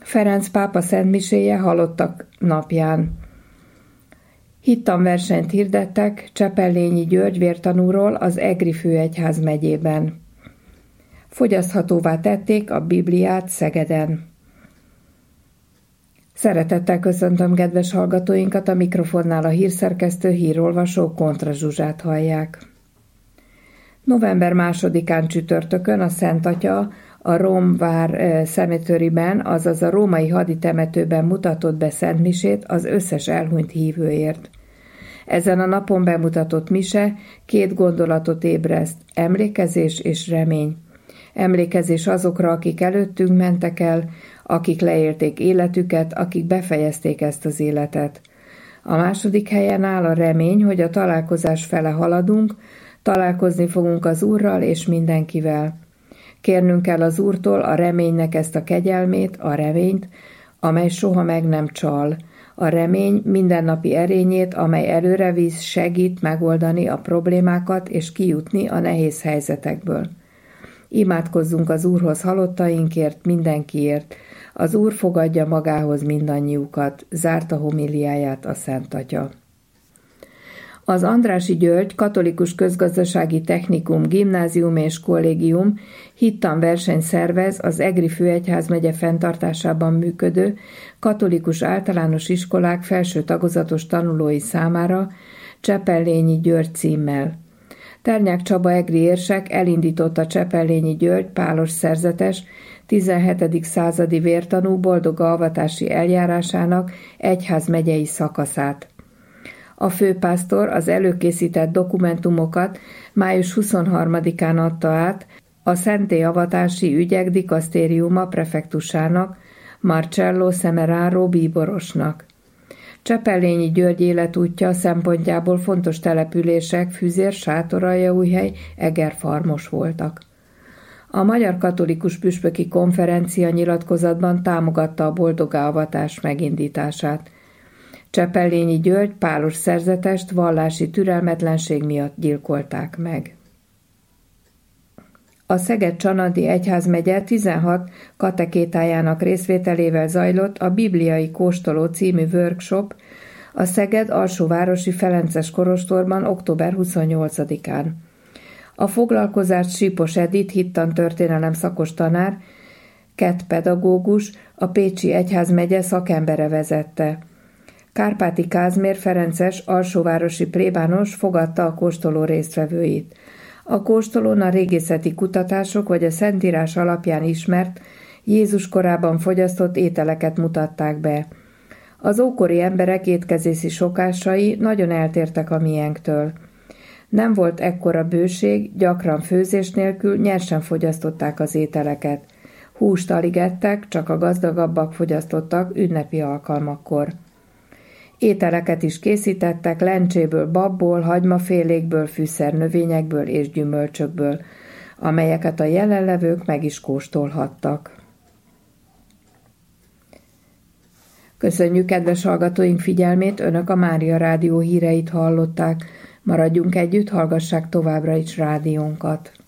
Ferenc pápa szentmiséje halottak napján. Hittanversenyt hirdettek Csepellényi György vértanúról az Egri főegyház megyében. Fogyaszthatóvá tették a Bibliát Szegeden. Szeretettel köszöntöm kedves hallgatóinkat, a mikrofonnál a hírszerkesztő, hírolvasó Kontra Zsuzsát hallják. November 2-án csütörtökön a Szent Atya a Romvár Cemeteryben, azaz a római haditemetőben mutatott be szentmisét az összes elhunyt hívőért. Ezen a napon bemutatott mise 2 gondolatot ébreszt: emlékezés és remény. Emlékezés azokra, akik előttünk mentek el, akik leélték életüket, akik befejezték ezt az életet. A második helyen áll a remény, hogy a találkozás fele haladunk, találkozni fogunk az Úrral és mindenkivel. Kérnünk kell az Úrtól a reménynek ezt a kegyelmét, a reményt, amely soha meg nem csal. A remény mindennapi erényét, amely előre visz, segít megoldani a problémákat és kijutni a nehéz helyzetekből. Imádkozzunk az Úrhoz halottainkért, mindenkiért. Az Úr fogadja magához mindannyiukat, zárta homiliáját a Szent Atya. Az Andrássy György Katolikus Közgazdasági Technikum, Gimnázium és Kollégium hittanversenyt szervez az Egri főegyházmegye fenntartásában működő katolikus általános iskolák felső tagozatos tanulói számára Csepellényi György címmel. Ternyák Csaba egri érsek elindította Csepellényi György pálos szerzetes 17. századi vértanú boldoga avatási eljárásának egyházmegyei szakaszát. A főpásztor az előkészített dokumentumokat május 23-án adta át a szentélyavatási ügyek dikasztériuma prefektusának, Marcello Semeraro bíborosnak. Csepellényi György életútja szempontjából fontos települések Füzér, Sátoraljaújhely, Egerfarmos voltak. A Magyar Katolikus Püspöki Konferencia nyilatkozatban támogatta a boldoga avatás megindítását. Csepellényi György pálos szerzetest vallási türelmetlenség miatt gyilkolták meg. A Szeged-Csanadi Egyházmegye 16 katekétájának részvételével zajlott a Bibliai Kóstoló című workshop a Szeged alsóvárosi Ferences kolostorban október 28-án. A foglalkozást Sípos Edith hittantörténelem szakos tanár, pedagógus, a Pécsi Egyházmegye szakembere vezette. Kárpáti Kázmér ferences alsóvárosi plébános fogadta a kóstoló résztvevőit. A kóstolón a régészeti kutatások vagy a Szentírás alapján ismert, Jézus korában fogyasztott ételeket mutatták be. Az ókori emberek étkezési szokásai nagyon eltértek a miénktől. Nem volt ekkora bőség, gyakran főzés nélkül nyersen fogyasztották az ételeket. Húst alig ettek, csak a gazdagabbak fogyasztottak ünnepi alkalmakkor. Ételeket is készítettek lencséből, babból, hagymafélékből, fűszernövényekből és gyümölcsökből, amelyeket a jelenlevők meg is kóstolhattak. Köszönjük kedves hallgatóink figyelmét, Önök a Mária Rádió híreit hallották. Maradjunk együtt, hallgassák továbbra is rádiónkat.